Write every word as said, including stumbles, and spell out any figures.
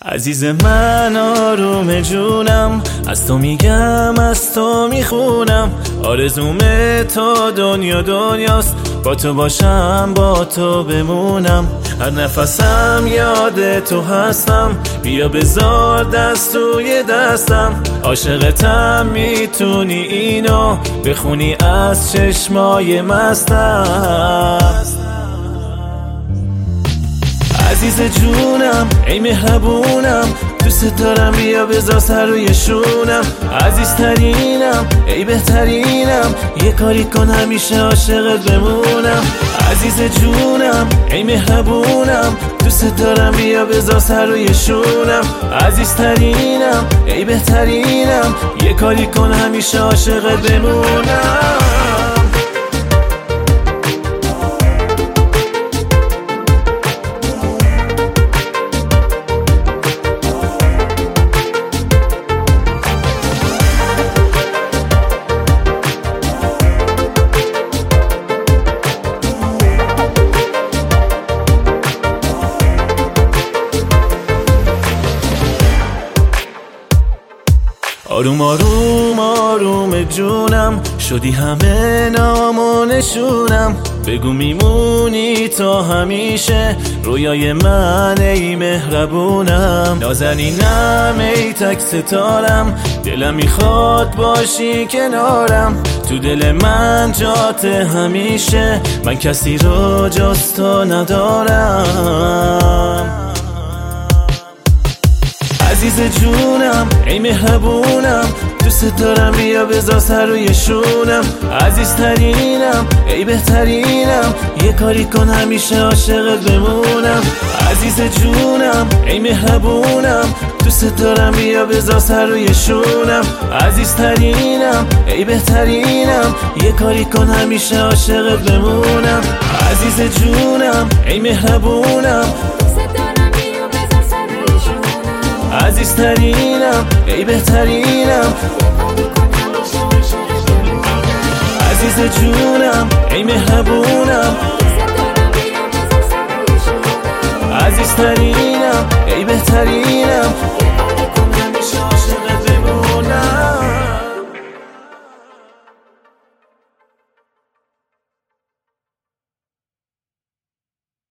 عزیز من آروم جونم، از تو میگم از تو میخونم. آرزوم تا دنیا دنیاست، با تو باشم با تو بمونم. هر نفسم یاد تو هستم، بیا بذار دست روی دستم. عاشقتم میتونی اینو بخونی از چشمای مستم. عزیز جونم ای مهربونم، دوست دارم بیا بذار سر روی شونم. عزیزترینم ای بهترینم، یه کاری کن همیشه عاشقت بمونم. عزیز جونم ای مهربونم، دوست دارم بیا بذار سر روی شونم. عزیزترینم ای بهترینم، یه کاری کن همیشه عاشقت بمونم. آروم آروم آروم جونم، شدی همه نام و نشونم. بگو میمونی تا همیشه رویای من ای مهربونم. نازنینم ای تک ستارم، دلم میخواد باشی کنارم. تو دل من جات همیشه، من کسی رو جز تو ندارم. عزیز جونم ای مهربونم، دوست دارم بیا بذار سر روی شونم. عزیزترینم ای بهترینم، یه کاری کن همیشه عاشقت بمونم. عزیز جونم ای مهربونم، دوست دارم بیا بذار سر روی شونم. عزیزترینم ای بهترینم، یه کاری کن همیشه عاشقت بمونم. عزیز جونم ای مهربونم، عزیزترینم ای بهترینم. عزیز جونم ای مهربونم، عزیزترینم ای بهترینم.